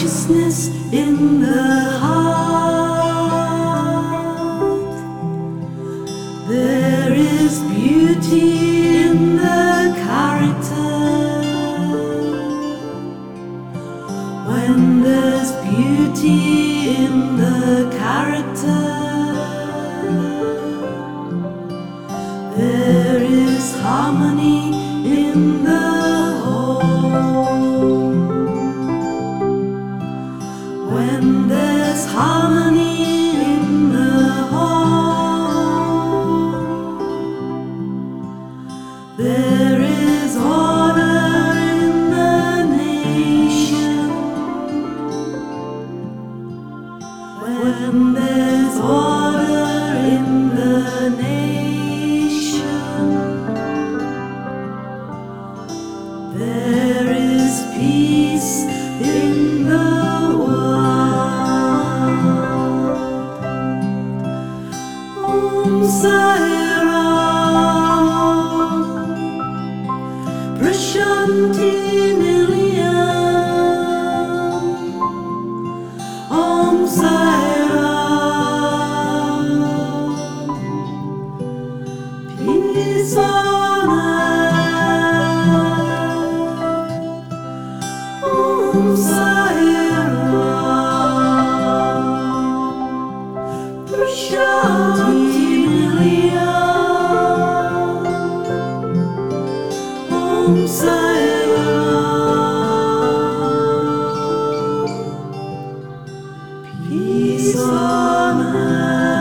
righteousness in the heart. There is beauty in the character. When there's beauty in the character, there is harmony in the home. When there's harmony in the home, there is order in the nation. When there's order in the nation, there is peace in the world. Om Sai Ram, Prashanti Nilayam. Om Sai Ram, peace on earth. Om Sai Ram, Prashanti Nilayam. Om Sai Ram, peace on earth.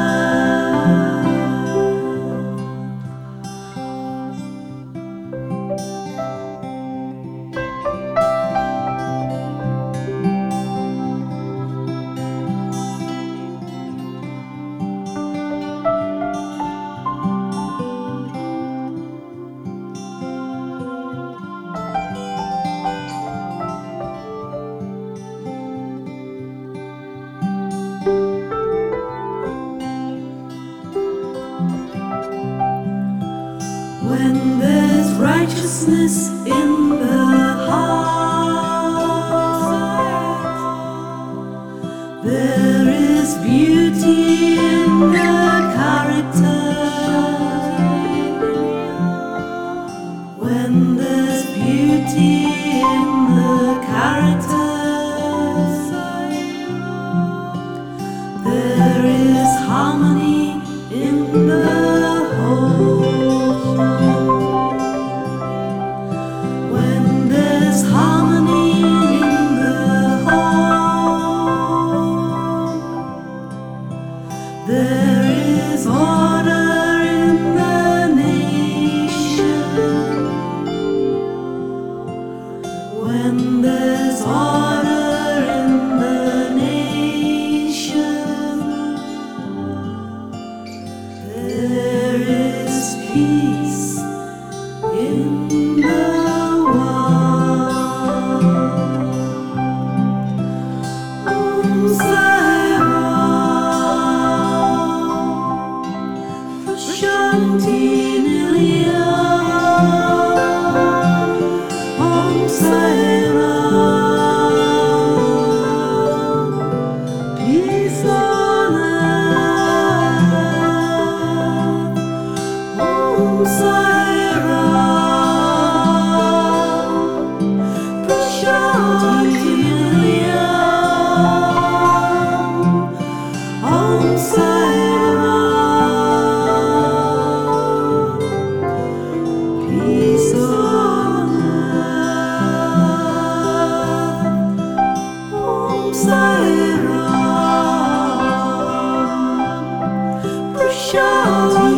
When there's righteousness in the heart, there is beauty in the character. When there's beauty in the character, there is harmony in the home. When there's harmony in the home, there is order in the nation. When there's order in the nation, there is peace in the world. Om Sai Ram, Prashanti Nilayam. Om Sai Ram, peace on earth. Om Sai Ram, Prashanti Nilayam. Om Sai Ram, peace on earth. Om Sai Ram, Prashanti